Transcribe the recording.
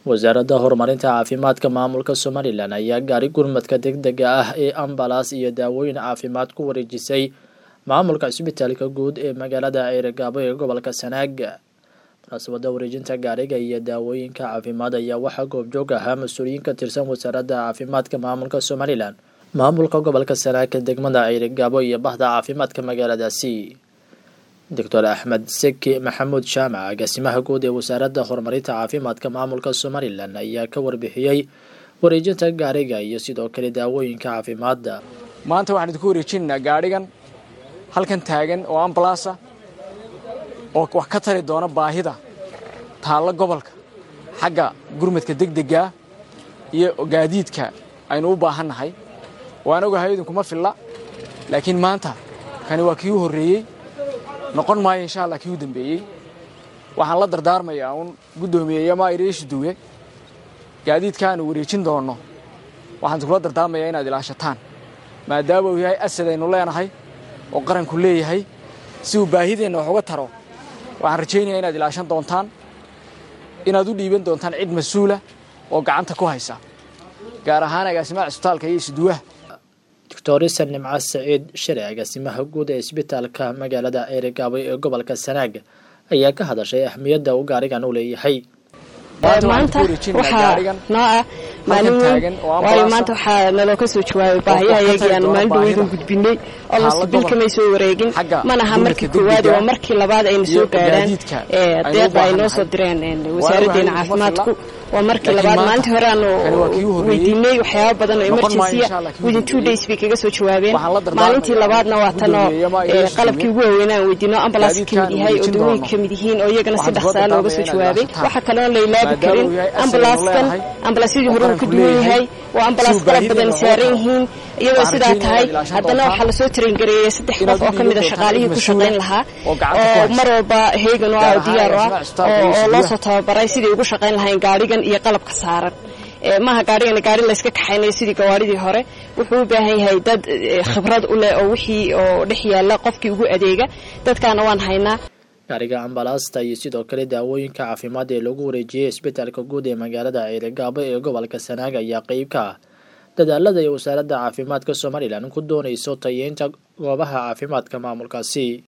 wasaaradda horumarinta caafimaadka maamulka Somaliland ayaa gaari gurmadka degdega ah ee ambalaas iyo daawooyin caafimaad ku wareejisay maamulka isbitaalka guud ee magaalada Ceyrigabo ee gobolka Sanaag. Munaasabadda wareejinta gaariga iyo daawooyinka caafimaad ayaa waxaa goobjoog ahaa mas'uuliyiin ka tirsan wasaaradda caafimaadka maamulka Somaliland, maamulka gobolka Sanaag, degmada Ceyrigabo iyo bahda caafimaadka magaaladaasi. Dr. Axmed Seki Maxamuud Jaamac, agaasimaha guud ee wasaaradda horumarinta caafimaadka maamulka Somaliland, ayaa ka warbixiyay wareejinta gaariga iyo sidoo kale daawooyinka caafimaadda. Maanta waxaan idinku wareejinaynaa gaarigan halkan taagan oo ambalaas ah oo wax ka tari doona baahida taalla gobolka xagga gurmadka degdega iyo gaadiidka aynu u baahannahay. Waan ogahay idinkuma filla, laakiin maanta kani waa kii u horreeyay, noqon maayo insha Allah kii u dambeeyay. Waxaan la dardaarmayaa gudoomiyaha Maayreesh Duwe gaadiidkaan wareejin doono. Waxaan kula dardaarmayaa inaad ilaashataan maadaama uu yahay asad aynu leenahay oo qaranku leeyahay, si uu baahideena wax uga taro. Waxaan rajaynayaa inaad ilaashan doontaan, inaad u dhiiban doontaan cid mas'uul ah oo gacanta ku haysa, gaar ahaan agaasimaha isbitaalka iyo isduwaha. Dr. Nimca Saciid Shire, agaasimaha guud ee isbitaalka magaalada Ceyrigabo ee gobolka Sanaag, ayaa ka hadashay ahmiyadda uu gaarigan u leeyahay. maanta waxaa noo ah maalin weyn, waayo maanta waxaa naloo ka soo jawaabay baahiyahayaagii aan maalin dhaweyd u gudbinay oo lasbil kamay soo wareegin. mana aha markii koowaad, waa markii labaad ayna soo gaadhaan deeqda ay noo soo direen wasaaraddeena caafimaadku. waa markii labaad. maalintii hore aanu weydiinay waxyaaba badan oo emergency within 2 days bay kaga soo jawaabeen. maalintii labaadna waa tanoo qalabkii ugu waaweynaa aan weydiino ambalaas ka mid yahay oo dawooyinka ka mid yihiin oo iyagana si dhaqsaa looga soo jawaabay. waxa kaloo la karin ambalaasyadii hore uu ka duwan yahay. waa ambalaas qalab badan saaran yihiin. iyadoo sidaa tahay haddana waxaa lasoo tarangareeyay 3 qof oo ka mid a shaqaalihii ku shaqayn lahaa oo mar walba heegan oo ah oo diyaar ah oo loo soo tababaray sidii ugu shaqayn lahayn gaarigan iyo qalabka saaran. maaha gaarigan gaari la iska kaxaynayo sidii gawaaridii hore. wuxuu u baahan yahay dad khibrad u leh oo wixii oo dhex yaala qofkii ugu adeega. dadkaana waan haynaa. gaariga ambalaasta iyo sidoo kale daawooyinka caafimaad ee lagu wareejiyay isbitaalka guud ee magaalada Ceyrigabo ee gobolka Sanaag ayaa qayb ka ah dadaalada ay wasaaradda caafimaadka Somaliland ku doonayso tayeynta goobaha caafimaadka maamulkaasi.